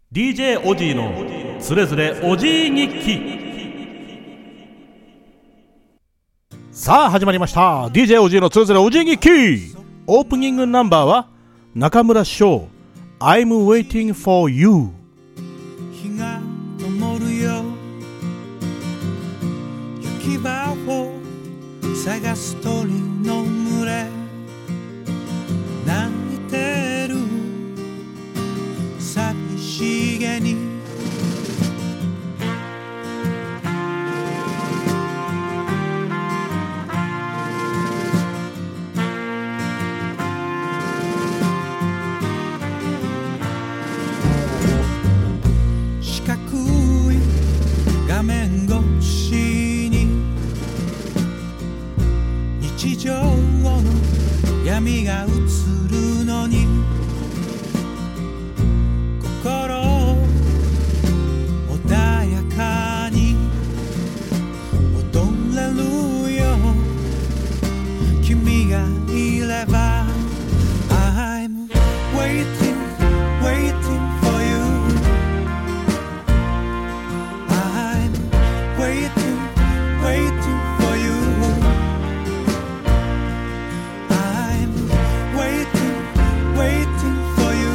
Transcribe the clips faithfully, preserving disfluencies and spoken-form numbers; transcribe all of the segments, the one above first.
ディージェー オジーのつれづれおじい日記。さあ始まりました ディージェー オジーのつれづれおじい日記。オープニングナンバーは中村翔 I'm waiting for you。 日が灯るよ、行き場を探す鳥の群れ、泣いてる寂しげに、四角い画面越しに日常の闇が映るのに、心穏やかに踊れるよ、君がいれば I'm waiting, waiting for you, I'm waiting, waiting for you, I'm waiting, waiting for you,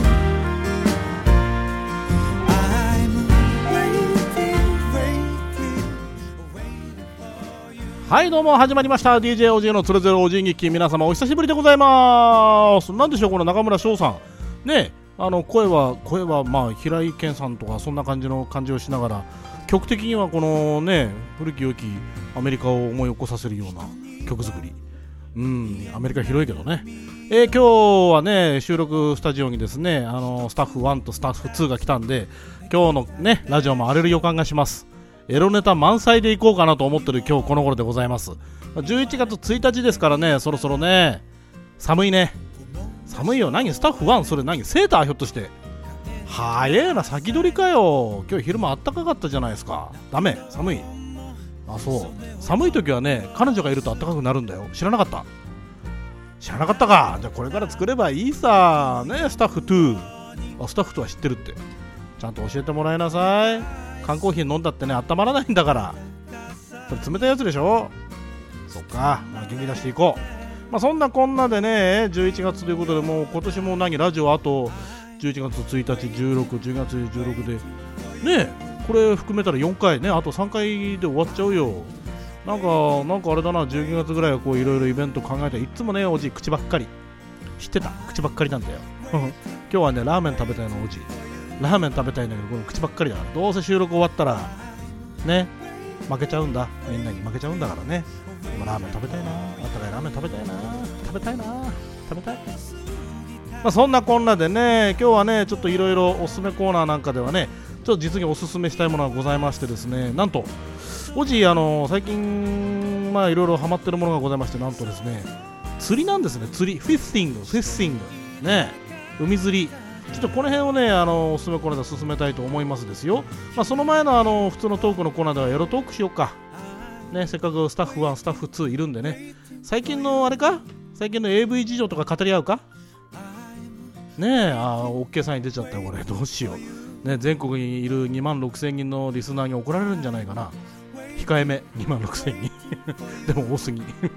I'm waiting, waiting, waiting for you。 はいどうも始まりました ディージェー オジーのつれづれおじい日記。皆様お久しぶりでございます。なんでしょうこの中村翔さんね、あの声は声はまあ平井堅さんとかそんな感じの感じをしながら、曲的にはこのね古き良きアメリカを思い起こさせるような曲作り。うん、アメリカ広いけどね、えー、今日はね収録スタジオにですね、あのスタッフワンとスタッフツーが来たんで、今日のねラジオも荒れる予感がします。エロネタ満載でいこうかなと思ってる今日この頃でございます。じゅういちがつついたちですからね、そろそろね寒いね、寒いよ。何スタッフワン、それ何セーターひょっとして。早えな、先取りかよ。今日昼間あったかかったじゃないですか。ダメ、寒い。あ、そう、寒い時はね彼女がいるとあったかくなるんだよ。知らなかった？知らなかったか。じゃあこれから作ればいいさね。スタッフに、あスタッフとは知ってるって、ちゃんと教えてもらいなさい。缶コーヒー飲んだってね温まらないんだから。それ冷たいやつでしょ。そっか、まあ、元気出していこう。まあそんなこんなでねじゅういちがつということで、もう今年も何ラジオあとじゅういちがつついたち、じゅうろく、じゅうがつじゅうろくでね、これ含めたらよんかいね、あとさんかいで終わっちゃうよ。なんかなんかあれだな、じゅうにがつぐらいはこういろいろイベント考えて、いつもねおじ口ばっかり知ってた、口ばっかりなんだよ今日はねラーメン食べたいのおじ、ラーメン食べたいんだけどこの口ばっかりだから、どうせ収録終わったらね負けちゃうんだ、みんなに負けちゃうんだからね。今ラーメン食べたいな、あったかいラーメン食べたいな、食べたいな、食べたい。まあそんなこんなでね、今日はねちょっといろいろおすすめコーナーなんかではね、ちょっと実におすすめしたいものがございましてですね、なんとおじあの最近まあいろいろハマってるものがございまして、なんとですね釣りなんですね。釣り、フィッシング、フィッシングね、海釣り。ちょっとこの辺をねあのおすすめコーナーで進めたいと思いますですよ。まあその前のあの普通のトークのコーナーではエロトークしようかね。せっかくスタッフワン、スタッフツーいるんでね、最近のあれか、最近の エーブイ 事情とか語り合うかねえ。あー OK さんに出ちゃったよこれ、どうしようね。全国にいるにまんろくせんにんのリスナーに怒られるんじゃないかな。控えめにまんろくせんにんでも多すぎ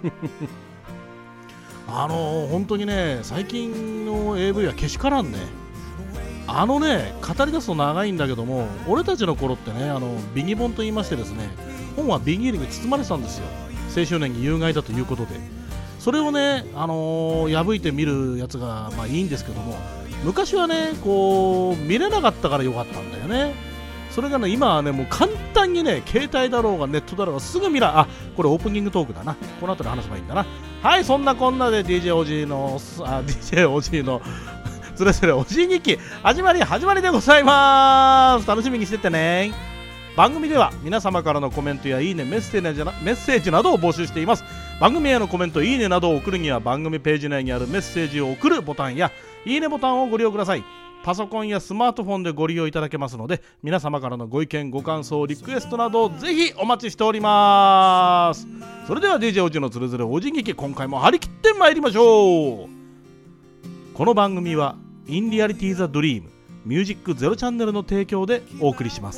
あのー、本当にね最近の エーブイ はけしからんね。あのね語り出すと長いんだけども、俺たちの頃ってね、あのビギ本と言いましてですね、本はビニールに包まれてたんですよ。青少年に有害だということで、それをね、あのー、破いて見るやつがまあいいんですけども、昔はねこう見れなかったからよかったんだよね。それがね今はねもう簡単にね、携帯だろうがネットだろうがすぐ見ら、あこれオープニングトークだな、この後で話せばいいんだな。はい、そんなこんなで ディージェー オジーのあ ディージェー オジーのつれづれおじい日記始まり始まりでございます。楽しみにしてってね。番組では皆様からのコメントやいいね、メッセージなメッセージなどを募集しています。番組へのコメント、いいねなどを送るには番組ページ内にあるメッセージを送るボタンやいいねボタンをご利用ください。パソコンやスマートフォンでご利用いただけますので、皆様からのご意見ご感想リクエストなどぜひお待ちしております。それでは ディージェー おじのつれづれおじ劇、今回も張り切ってまいりましょう。この番組はインリアリティザドリームミュージックゼロチャンネルの提供でお送りします。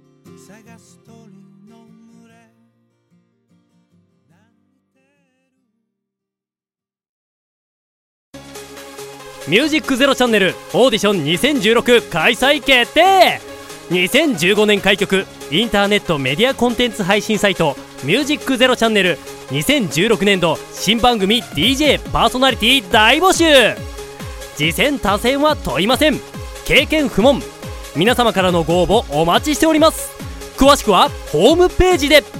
ミュージックゼロチャンネルオーディションにせんじゅうろく開催決定。にせんじゅうごねん開局インターネットメディアコンテンツ配信サイトミュージックゼロチャンネルにせんじゅうろくねんど新番組 ディージェー パーソナリティ大募集。次戦他戦は問いません。経験不問。皆様からのご応募お待ちしております。詳しくはホームページで。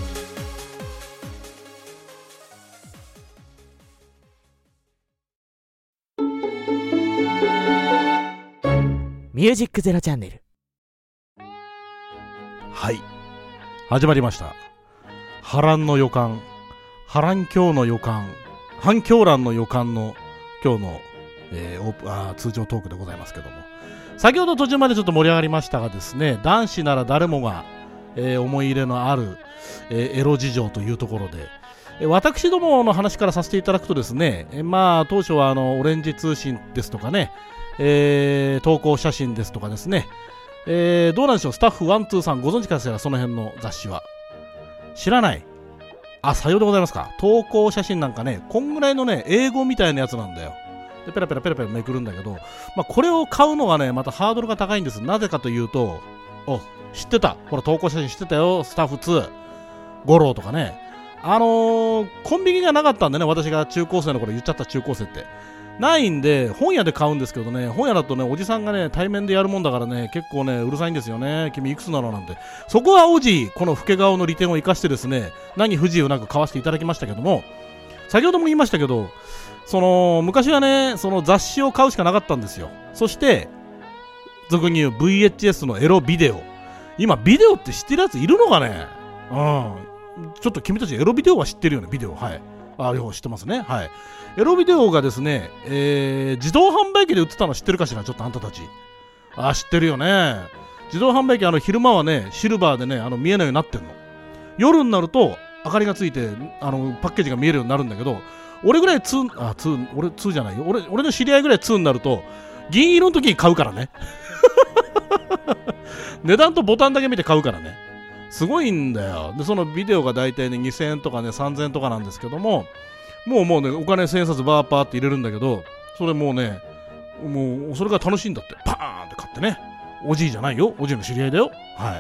ミュージックゼロチャンネル。 はい、始まりました。波乱の予感、波乱今日の予感、反響乱の予感の今日の、えー、オープあー通常トークでございますけども、先ほど途中までちょっと盛り上がりましたがですね、男子なら誰もが、えー、思い入れのある、えー、エロ事情というところで、えー、私どもの話からさせていただくとですね、えー、まあ当初はあのオレンジ通信ですとかね、えー、投稿写真ですとかですね、えー、どうなんでしょう、スタッフワンツーさんご存知かしら、その辺の雑誌は。知らない？あ、さようでございますか。投稿写真なんかね、こんぐらいのね、英語みたいなやつなんだよ。で、ペラペラペラペラめくるんだけど、まあ、これを買うのがね、またハードルが高いんです。なぜかというと、お、知ってた。ほら、投稿写真知ってたよ。スタッフツー、ゴローとかね。あのー、コンビニがなかったんでね、私が中高生の頃言っちゃった中高生って。ないんで、本屋で買うんですけどね、本屋だとね、おじさんがね、対面でやるもんだからね、結構ね、うるさいんですよね。君いくつなのなんて。そこはおじ、この老け顔の利点を生かしてですね、何不自由なく買わせていただきましたけども、先ほども言いましたけど、その、昔はね、その雑誌を買うしかなかったんですよ。そして、俗に言う ブイエイチエス のエロビデオ。今、ビデオって知ってるやついるのかね？うん。ちょっと君たちエロビデオは知ってるよね、ビデオ。はい。あ、両方知ってますね。はい。エロビデオがですね、えー、自動販売機で売ってたの知ってるかしら、ちょっとあんたたち。あ、知ってるよね。自動販売機、あの、昼間はね、シルバーでね、あの、見えないようになってんの。夜になると、明かりがついて、あの、パッケージが見えるようになるんだけど、俺ぐらいに、あ、に、俺にじゃないよ。俺、俺の知り合いぐらいにになると、銀色の時に買うからね。値段とボタンだけ見て買うからね。すごいんだよ。で、そのビデオが大体ね、にせんえんとかね、さんぜんえんとかなんですけども、もうもうね、お金せんえん札バーパーって入れるんだけど、それもうね、もう、それが楽しいんだって。パーンって買ってね。おじいじゃないよ。おじいの知り合いだよ。はい。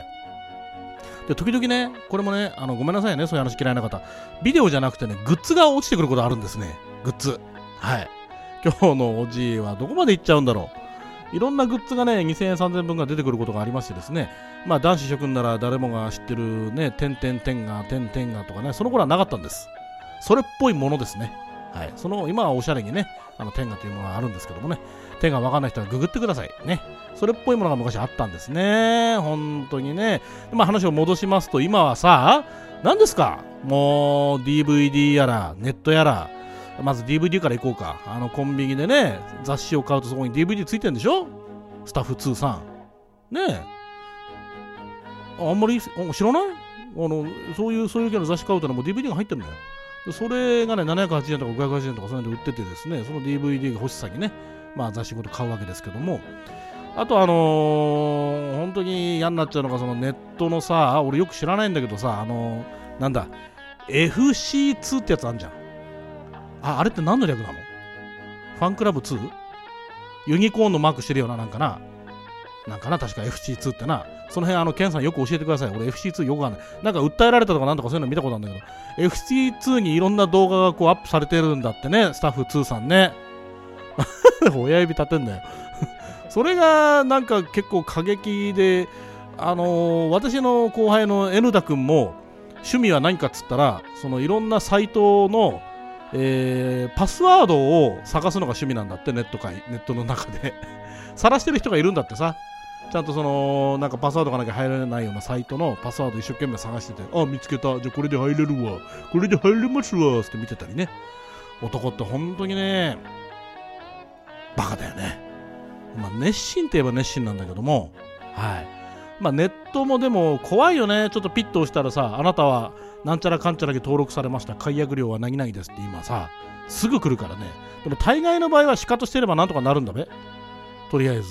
で、時々ね、これもね、あの、ごめんなさいね、そういう話嫌いな方。ビデオじゃなくてね、グッズが落ちてくることあるんですね。グッズ。はい。今日のおじいはどこまで行っちゃうんだろう。いろんなグッズがね、にせんえん、さんぜんえんぶんが出てくることがありましてですね、まあ、男子諸君なら誰もが知ってるね、てんてんてんが、てんてんがとかね、その頃はなかったんです。それっぽいものですね。はい。その、今はおしゃれにね、あの、天下というものがあるんですけどもね、天下わかんない人はググってください。ね。それっぽいものが昔あったんですね。本当にね。まあ、話を戻しますと、今はさ、何ですか？もう、ディーブイディー やら、ネットやら、まず ディーブイディー から行こうか。あの、コンビニでね、雑誌を買うとそこに ディーブイディー ついてるんでしょ？スタッフツーさん。ねえ。あんまり、知らない？あの、そういう、そういう系の雑誌買うとね、もう ディーブイディー が入ってるのよ。それがね、ななひゃくはちじゅうえんとかごひゃくはちじゅうえんとかそういうので売っててですね、その ディーブイディー が欲しさにね、まあ雑誌ごと買うわけですけども、あとあのー、本当に嫌になっちゃうのが、そのネットのさ、俺よく知らないんだけどさ、あのー、なんだ、エフシーツー ってやつあんじゃん。あ、あれって何の略なの？ファンクラブ ツー？ ユニコーンのマークしてるよな、なんかな。なんかな、確か エフシーツー ってな。その辺、あの、ケンさんよく教えてください。俺 エフシーツー よくわかんない。なんか訴えられたとかなんとかそういうの見たことあるんだけど、エフシーツー にいろんな動画がこうアップされてるんだってね、スタッフツーさんね。親指立てんだよ。それがなんか結構過激で、あのー、私の後輩の N 田君も趣味は何かっつったら、そのいろんなサイトの、えー、パスワードを探すのが趣味なんだって、ネット界、ネットの中で。晒してる人がいるんだってさ。ちゃんとそのなんかパスワードがなきゃ入れないようなサイトのパスワード一生懸命探してて、あ、見つけた、じゃあこれで入れるわ、これで入れますわって見てたりね。男って本当にね、バカだよね。まあ熱心って言えば熱心なんだけども、はい。まあネットもでも怖いよね。ちょっとピッと押したらさ、あなたはなんちゃらかんちゃらに登録されました、解約料は何々ですって今さ、すぐ来るからね。でも大概の場合はシカトしてればなんとかなるんだべ。とりあえず。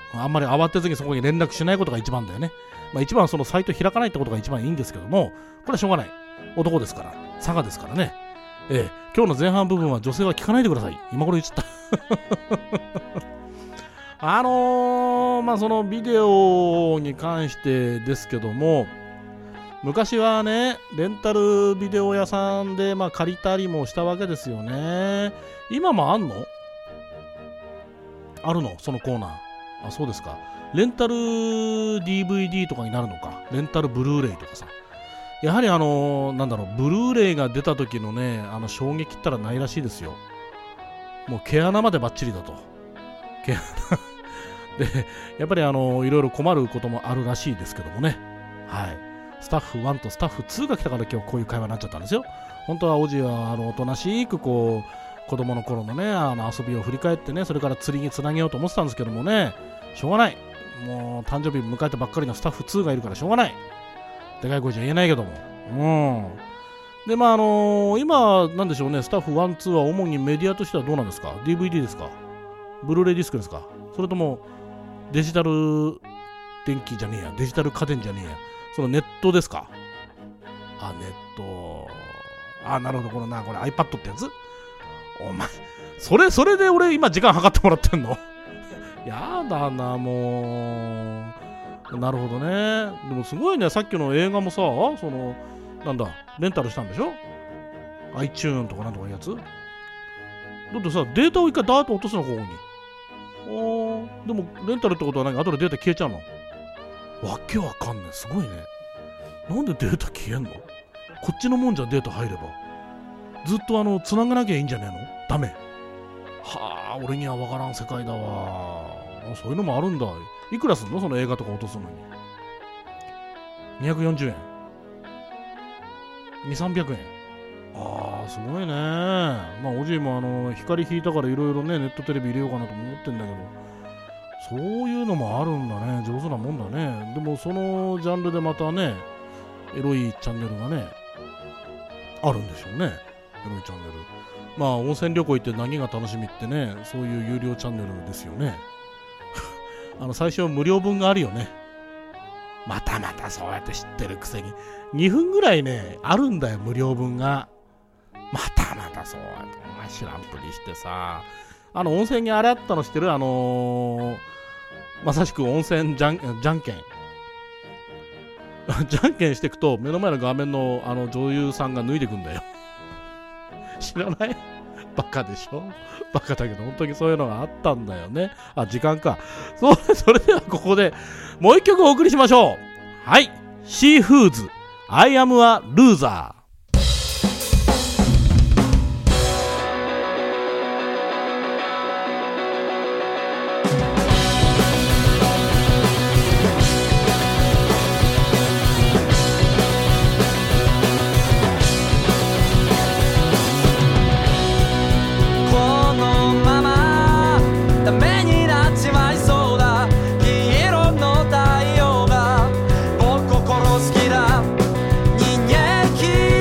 あんまり慌てずにそこに連絡しないことが一番だよね。まあ一番はそのサイト開かないってことが一番いいんですけども、これはしょうがない。男ですから、佐賀ですからね。ええ、今日の前半部分は女性は聞かないでください。今頃言っちゃった。あのー、まあそのビデオに関してですけども、昔はね、レンタルビデオ屋さんでまあ借りたりもしたわけですよね。今もあんの？あるの？そのコーナー。あ、そうですか。レンタル ディーブイディー とかになるのか。レンタルブルーレイとかさ。やはりあのー、なんだろう、ブルーレイが出た時のね、あの衝撃ったらないらしいですよ。もう毛穴までバッチリだと。毛穴で、やっぱりあのー、いろいろ困ることもあるらしいですけどもね。はい。スタッフワンとスタッフツーが来たから今日こういう会話になっちゃったんですよ。本当はおじはあのおとなしくこう子供の頃のね、あの遊びを振り返ってね、それから釣りにつなげようと思ってたんですけどもね、しょうがない。もう誕生日迎えたばっかりのスタッフツーがいるからしょうがない。でかい声じゃ言えないけども。うん。で、まああのー、今なんでしょうね、スタッフワン、ツーは主にメディアとしてはどうなんですか？ ディーブイディー ですか？ブルーレイディスクですか？それともデジタル電気じゃねえや、デジタル家電じゃねえや。そのネットですか？あ、ネット。あ、なるほど。このな、これ iPad ってやつ？お前、それ、それで俺今時間計ってもらってんの？やだな、もう。なるほどね。でもすごいね、さっきの映画もさ、その、なんだ、レンタルしたんでしょ？ iTunes とかなんとかいうやつ？だってさ、データを一回ダーッと落とすの、ここに。おー、でもレンタルってことは何？後でデータ消えちゃうの？わけわかんない。すごいね。なんでデータ消えんの？こっちのもんじゃデータ入れば。ずっとあの、繋がなきゃいいんじゃねえの？ダメ。はあ、俺にはわからん世界だわ。そういうのもあるんだ。いくらすんの？その映画とか落とすのに。にひゃくよんじゅうえん。にひゃくさんびゃくえん。ああ、すごいね。まあ、おじいもあの、光引いたからいろいろね、ネットテレビ入れようかなと思ってんだけど。そういうのもあるんだね。上手なもんだね。でもそのジャンルでまたね、エロいチャンネルがね、あるんでしょうね。エロいチャンネル。まあ温泉旅行行って何が楽しみってね、そういう有料チャンネルですよね。あの最初無料分があるよね。またまたそうやって知ってるくせに。にふんぐらいね、あるんだよ、無料分が。またまたそうやって知らんぷりしてさ。あの温泉にあれあったの知ってる？あのー、まさしく温泉じゃん、じゃんけんじゃんけんしていくと目の前の画面のあの女優さんが脱いでくんだよ。知らない？バカでしょ？バカだけど本当にそういうのがあったんだよね。あ、時間か。そ, それではここでもう一曲お送りしましょう。はい、シーフーズ I am a loser。 人間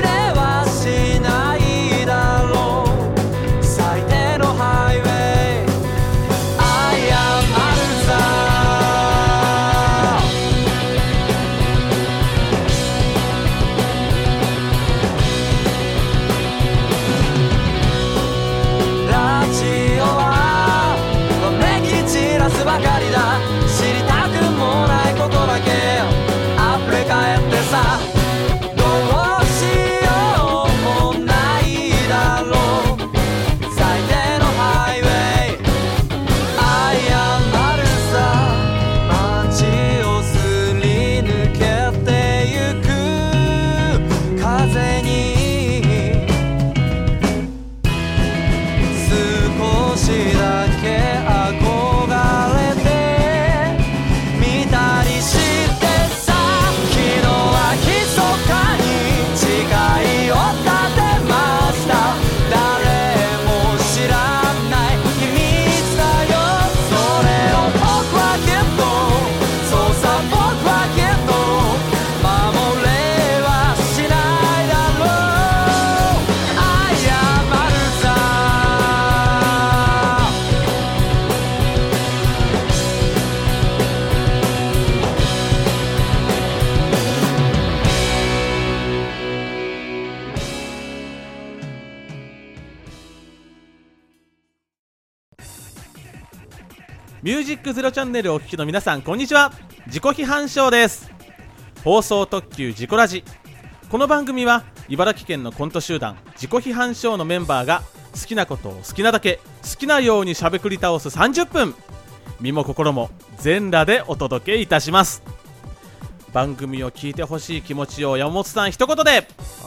ミュージックゼロチャンネルをお聞きの皆さん、こんにちは。自己批判ショーです。放送特急自己ラジ。この番組は茨城県のコント集団自己批判ショーのメンバーが好きなことを好きなだけ好きなようにしゃべくり倒すさんじゅっぷん、身も心も全裸でお届けいたします。番組を聞いてほしい気持ちを山本さん一言で。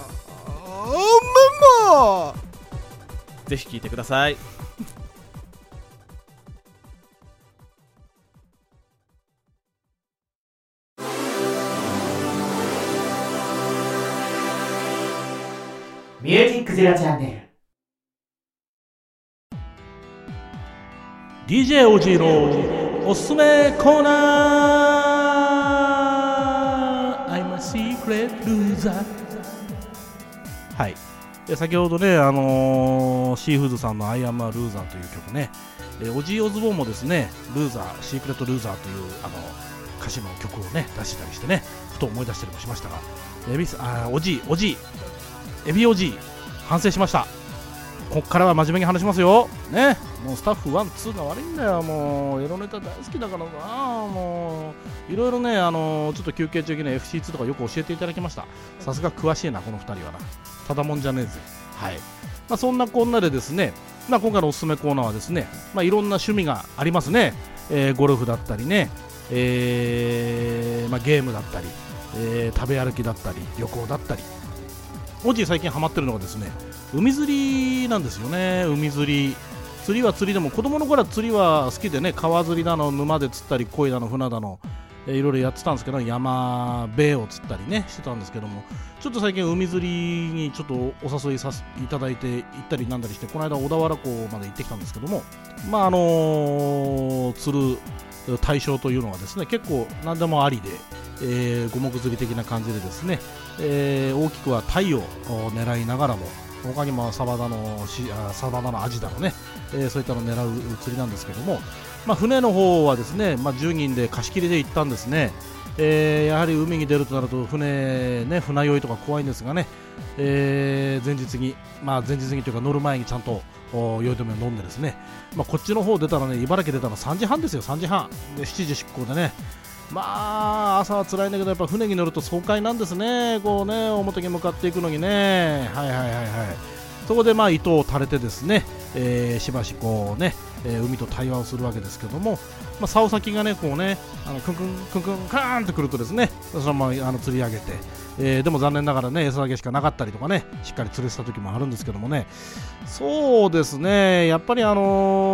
あママぜひ聞いてください。 ミュージックゼロチャンネル。 ディージェー オージーのおすすめコーナー I'm a secret loser。 はい、で先ほどね、あのー、シーフーズさんの I am a loser という曲ね、えー、オジー・オズボーンもですね、ルーザーシークレットルーザーというあの歌詞の曲をね出してたりしてね、ふと思い出したりもしましたが、エビスあオジーオジーエビオジー反省しました。こっからは真面目に話しますよね。もうスタッフワン、ツーが悪いんだよ。もうエロネタ大好きだからな。もういろいろね、あのー、ちょっと休憩中にね エフシーツー とかよく教えていただきました。さすが詳しいなこのふたりはな。ただもんじゃねえぜ。はい、まあ、そんなこんなでですね、まあ、今回のおすすめコーナーはですね、まあ、いろんな趣味がありますね。えー、ゴルフだったりね、えーまあ、ゲームだったり、えー、食べ歩きだったり旅行だったり。おじい最近ハマってるのがですね、海釣りなんですよね。海釣り釣りは釣りでも、子供の頃は釣りは好きでね、川釣りだの沼で釣ったり鯉だの船だの、えー、いろいろやってたんですけど、山べを釣ったりねしてたんですけども、ちょっと最近海釣りにちょっとお誘いさせていただいて行ったりなんだりして、この間小田原港まで行ってきたんですけども、まああのー、釣る対象というのはですね、結構何でもありで、えー、五目釣り的な感じでですね、えー、大きくは鯛を狙いながらも、他にもサバだのしあサバだのアジだのね、えー、そういったのを狙う釣りなんですけども、まあ、船の方はですね、まあ、じゅうにんで貸し切りで行ったんですね。えー、やはり海に出るとなると船ね、船酔いとか怖いんですがね、えー、前日に、まあ、前日にというか乗る前にちゃんと酔い止めを飲んでですね、まあ、こっちの方出たらね、茨城出たらさんじはんですよ。さんじはんでしちじ出港でね、まあ朝は辛いんだけど、やっぱ船に乗ると爽快なんですね。こうね、表に向かっていくのにね、はいはいはいはい。そこでまあ糸を垂れてですね、えー、しばしこうね、えー、海と対話をするわけですけども、まあ、竿先がねこうね、あのクンクンクンクンカーンとくるとですね、そのままあの釣り上げて、えー、でも残念ながらね餌揚げしかなかったりとかね、しっかり釣れてた時もあるんですけどもね、そうですね、やっぱりあ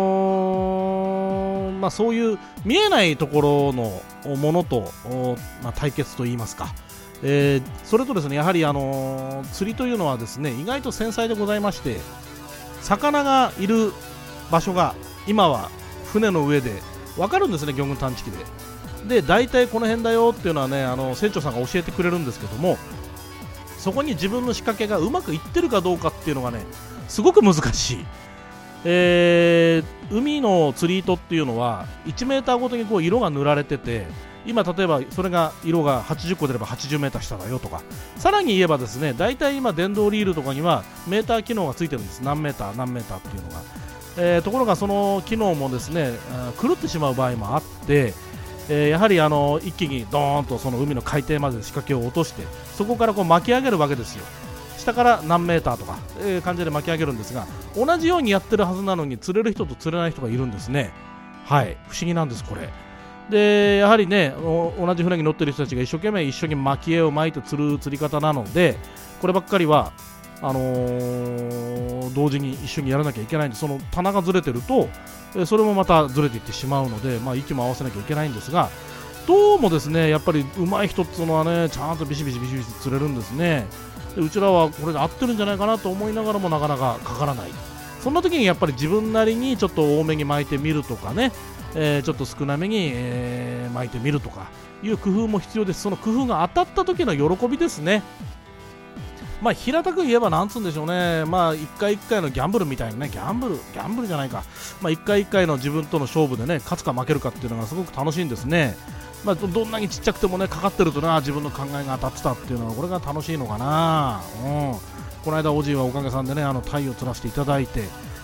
のー、まあそういう見えないところのものと、まあ、対決といいますか、えー、それとですね、やはりあのー、釣りというのはですね、意外と繊細でございまして、魚がいる場所が今は船の上で分かるんですね、魚群探知機で。で、大体この辺だよっていうのはね、あの船長さんが教えてくれるんですけども、そこに自分の仕掛けがうまくいってるかどうかっていうのがね、すごく難しい。えー、海の釣り糸っていうのはいちメーターごとにこう色が塗られてて、今例えばそれが色がはちじゅっこ出ればはちじゅうメーター下だよとか、さらに言えばですね、大体今電動リールとかにはメーター機能がついてるんです。何メーター何メーターっていうのが、えー、ところがその機能もですね、狂ってしまう場合もあって、えー、やはりあの一気にドーンとその海の海底まで仕掛けを落として、そこからこう巻き上げるわけですよ。下から何メーターとか、えー、感じで巻き上げるんですが、同じようにやってるはずなのに釣れる人と釣れない人がいるんですね。はい、不思議なんですこれで。やはりね、同じ船に乗ってる人たちが一生懸命一緒に巻き絵を巻いて釣る釣り方なので、こればっかりはあのー、同時に一緒にやらなきゃいけないんで、その棚がずれてるとそれもまたずれていってしまうので、まあ、息も合わせなきゃいけないんですが、どうもですね、やっぱり上手い人っていうのはね、ちゃんとビシビシビシビシ釣れるんですね。でうちらはこれで合ってるんじゃないかなと思いながらもなかなかかからない。そんな時にやっぱり自分なりにちょっと多めに巻いてみるとかね、えー、ちょっと少なめに、えー、巻いてみるとかいう工夫も必要です。その工夫が当たった時の喜びですね。まあ平たく言えばなんつうんでしょうね、まあ一回一回のギャンブルみたいなね、ギャンブルギャンブルじゃないか、まあ一回一回の自分との勝負でね、勝つか負けるかっていうのがすごく楽しいんですね。まあ、どんなにちっちゃくてもね、かかってるとな、自分の考えが当たってたっていうのはこれが楽しいのかな。うん、この間おじいはおかげさんでね、あの鯛を釣らせていただいて、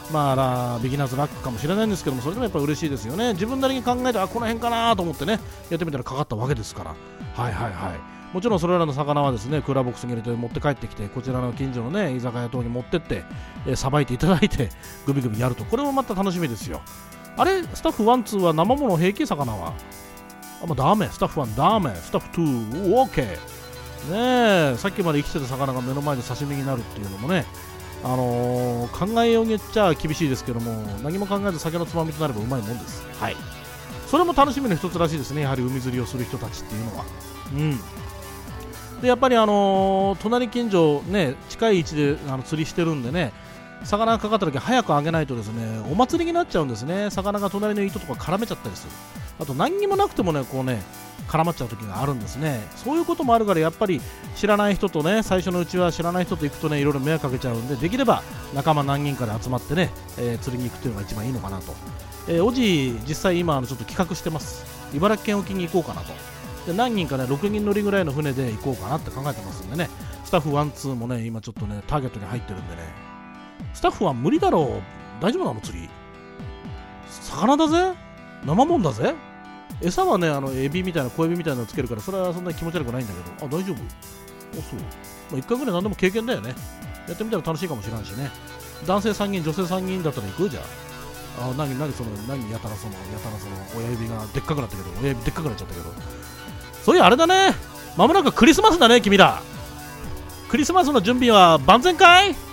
まあラビギナーズラックかもしれないんですけども、それでもやっぱり嬉しいですよね。自分なりに考えて、あこの辺かなと思ってねやってみたらかかったわけですから。はいはいはい。もちろんそれらの魚はですねクーラーボックスに入れて持って帰ってきて、こちらの近所のね居酒屋等に持ってってさば、えー、いていただいてグビグビやると、これもまた楽しみですよ。あれスタッフワンツーは生もの平気、魚はあ、もうダメ、スタッフワンダメ、スタッフツーオーケーねえ。さっきまで生きてた魚が目の前で刺身になるっていうのもね、あのー、考えようによっちゃ厳しいですけども、何も考えず酒のつまみとなればうまいもんです。はい、それも楽しみの一つらしいですね、やはり海釣りをする人たちっていうのは。うんでやっぱりあのー、隣近所ね近い位置であの釣りしてるんでね、魚がかかった時早く上げないとですねお祭りになっちゃうんですね。魚が隣の糸とか絡めちゃったりする。あと何にもなくてもねこうね絡まっちゃう時があるんですね。そういうこともあるから、やっぱり知らない人とね、最初のうちは知らない人と行くとねいろいろ迷惑かけちゃうんで、できれば仲間何人かで集まってね、えー、釣りに行くというのが一番いいのかなと。えー、おじ実際今あのちょっと企画してます。茨城県沖に行こうかなと。で何人かねろくにん乗りぐらいの船で行こうかなって考えてますんでね、スタッフワンツーもね今ちょっとねターゲットに入ってるんでね、スタッフは無理だろう、大丈夫なの釣り、魚だぜ、生もんだぜ。餌はねあのエビみたいな小エビみたいなのつけるから、それはそんなに気持ち悪くないんだけど、あ大丈夫、あそう、まあ、いっかいぐらい何でも経験だよね。やってみたら楽しいかもしれないしね。男性さんにん女性さんにんだったら行くじゃん。あ何何その何やたらそのやたらその親指がでっかくなったけど、親指でっかくなっちゃったけど、そういうあれだね、まもなくクリスマスだね君ら。クリスマスの準備は万全かい。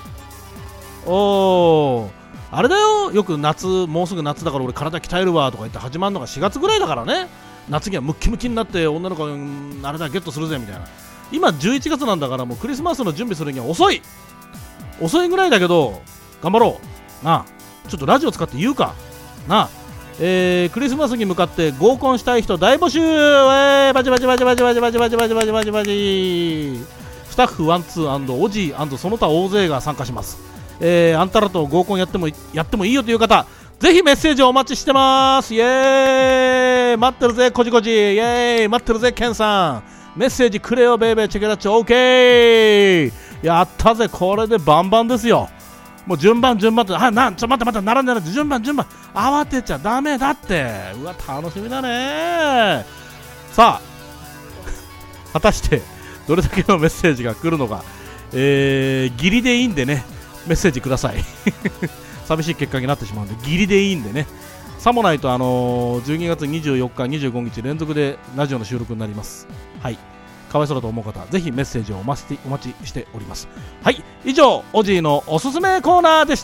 おーあれだよ、よく夏もうすぐ夏だから俺体鍛えるわとか言って始まるのがしがつぐらいだからね。夏にはムッキムキになって女の子があれだゲットするぜみたいな。今じゅういちがつなんだから、もうクリスマスの準備するには遅い遅いぐらいだけど頑張ろうなあ。ちょっとラジオ使って言うかなあ、えー、クリスマスに向かって合コンしたい人大募集、えー、バチバチバチバチバチバチバチバチバチバチバチ。スタッフワンツー&オジー&その他大勢が参加します。えー、あんたらと合コンやってもやってもいいよという方、ぜひメッセージをお待ちしてます。イエーイ待ってるぜコジコジ、イエーイ待ってるぜケンさん、メッセージくれよベイベーチェケラッチョ、オーケーやったぜ、これでバンバンですよ。もう順番順番って、あ、なんちょ待って待って並んで並んで順番順番慌てちゃダメだって。うわ楽しみだね。さあ果たしてどれだけのメッセージが来るのか、えー、ギリでいいんでねメッセージください寂しい結果になってしまうんでギリでいいんでね。さもないとあのー、じゅうにがつにじゅうよっかにじゅうごにち連続でラジオの収録になります。はい、かわいそうだと思う方ぜひメッセージをお待ちお待ちしております。はい、以上オジーのおすすめコーナーでした。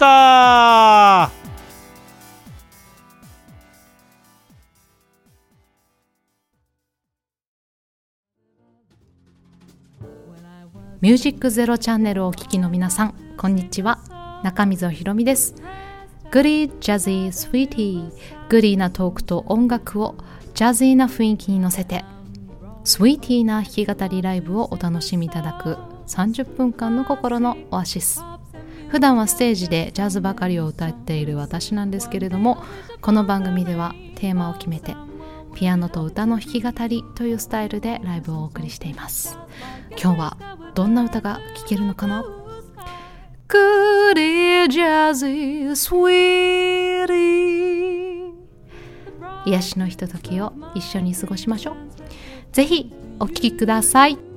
ミュージックゼロチャンネルをお聞きの皆さん、こんにちは。中溝ひろみです。グリージャズィースウィーティー、グリーなトークと音楽をジャズィーな雰囲気に乗せてスウィーティーな弾き語りライブをお楽しみいただくさんじゅっぷんかんの心のオアシス。普段はステージでジャズばかりを歌っている私なんですけれども、この番組ではテーマを決めてピアノと歌の弾き語りというスタイルでライブをお送りしています。今日はどんな歌が聴けるのかな。グリージャズィースウィーティー、癒しのひとときを一緒に過ごしましょう。ぜひお聴きください。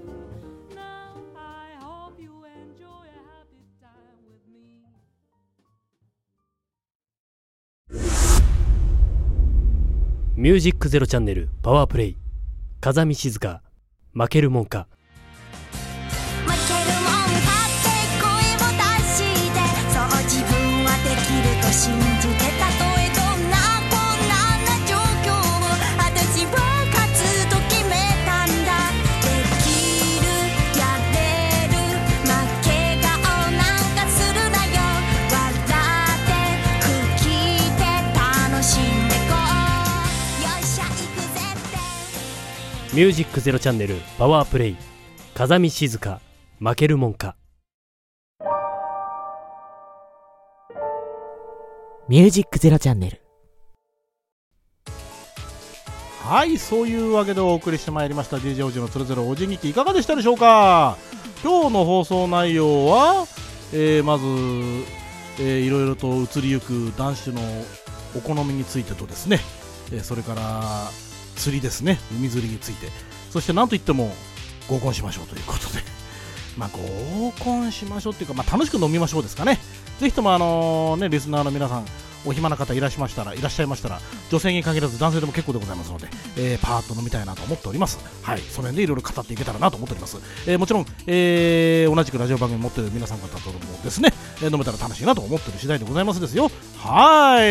ミュージックゼロチャンネルパワープレイ、風見静香、負けるもんか。 負けるもんかって声を出して、そう自分はできると信じて、たとえどんな困難な状況を私は勝つと決めたんだ。できる、やれる、負け顔なんかするなよ。笑って吹きで楽しんでこう、よっしゃ行くぜって。 ミュージックゼロチャンネルパワープレイ、風見静香、負けるもんか。 ミュージックゼロチャンネル。 はい、そういうわけでお送りしてまいりました ディージェー おじのつれづれおじ日記、いかがでしたでしょうか。今日の放送内容は、えー、まずえー、いろいろと移りゆく男子のお好みについてとですね、えー、それから釣りですね、海釣りについて、そしてなんといっても合コンしましょうということでまあ合コンしましょうっていうか、まあ、楽しく飲みましょうですかね。ぜひともあのね、リスナーの皆さんお暇な方いらっしゃいましたらいらっしゃいましたら女性に限らず男性でも結構でございますので、えー、パーッと飲みたいなと思っております。はい、その辺でいろいろ語っていけたらなと思っております。えー、もちろん、えー、同じくラジオ番組持っている皆さん方ともですね、えー、飲めたら楽しいなと思っている次第でございますですよ。はい、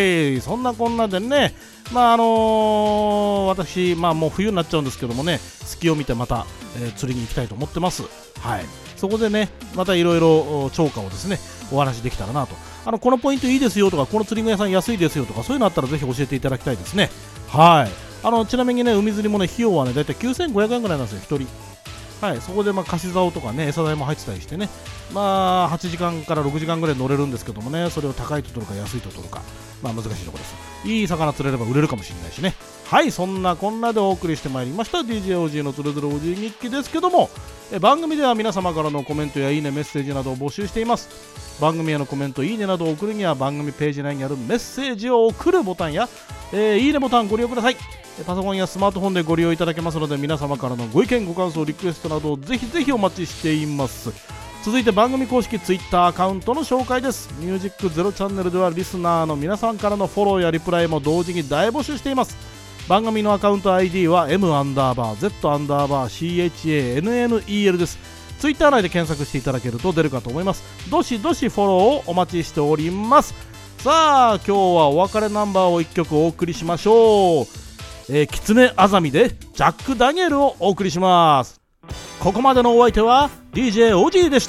そんなこんなでね、まああのー、私、まあ、もう冬になっちゃうんですけどもね、月を見てまた、えー、釣りに行きたいと思ってます。はい、そこでね、またいろいろ超過をですねお話できたらなと。あのこのポイントいいですよとか、この釣り具屋さん安いですよとか、そういうのあったらぜひ教えていただきたいですね。はい、あのちなみにね、海釣りもね、費用はねだいたいきゅうせんごひゃくえんぐらいなんですよ、ひとり。はい、そこでまあ貸し竿とかね、餌代も入ってたりしてね、まあはちじかんからろくじかんぐらい乗れるんですけどもね、それを高いと取るか安いと取るか、まあ難しいところです。いい魚釣れれば売れるかもしれないしね。はい、そんなこんなでお送りしてまいりました ディージェー オージー のつれづれ オージー 日記ですけども、え番組では皆様からのコメントやいいね、メッセージなどを募集しています。番組へのコメント、いいねなどを送るには番組ページ内にあるメッセージを送るボタンや、えー、いいねボタンご利用ください。パソコンやスマートフォンでご利用いただけますので、皆様からのご意見ご感想リクエストなどをぜひぜひお待ちしています。続いて番組公式ツイッターアカウントの紹介です。ミュージックゼロチャンネルではリスナーの皆さんからのフォローやリプライも同時に大募集しています。番組のアカウント アイディー は M アンダーバー Z アンダーバー シーエイチエーエヌエヌイーエル です。ツイッター内で検索していただけると出るかと思います。どしどしフォローをお待ちしております。さあ今日はお別れナンバーをいっきょくお送りしましょう。えー、キツネアザミでジャック・ダニエルをお送りします。ここまでのお相手は ディージェー オージー でした。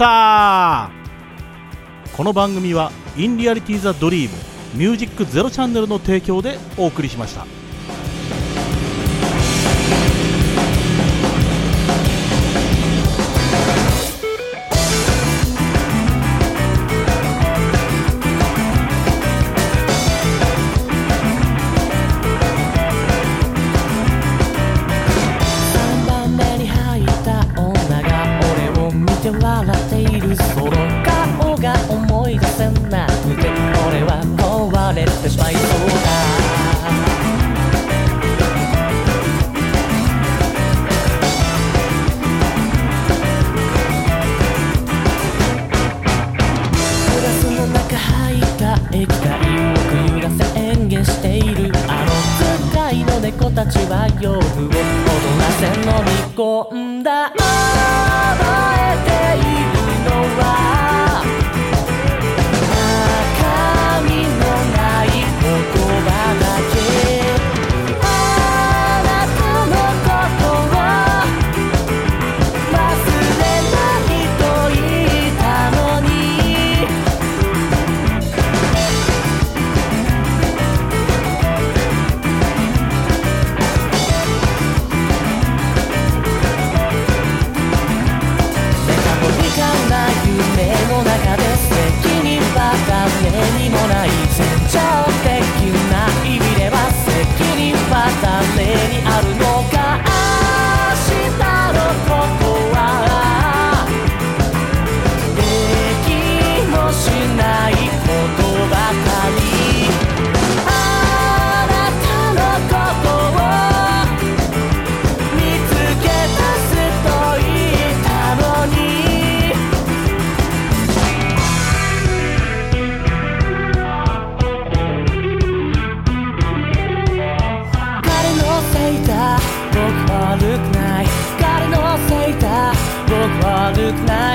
この番組はインリアリティザドリームミュージックゼロチャンネルの提供でお送りしました。 たちは夜を踊らせ飲み込んだ。覚えているのは中身のない言葉だけ。あなたのことは忘れないと言ったのに。夢の中で責任ばかりにもない戦場的な意味では責任は誰にあるのか。明日のことはできもしないことばかり。あなたのことを見つけ出すと言ったのに。僕悪くない、彼のせいだ、僕悪くない。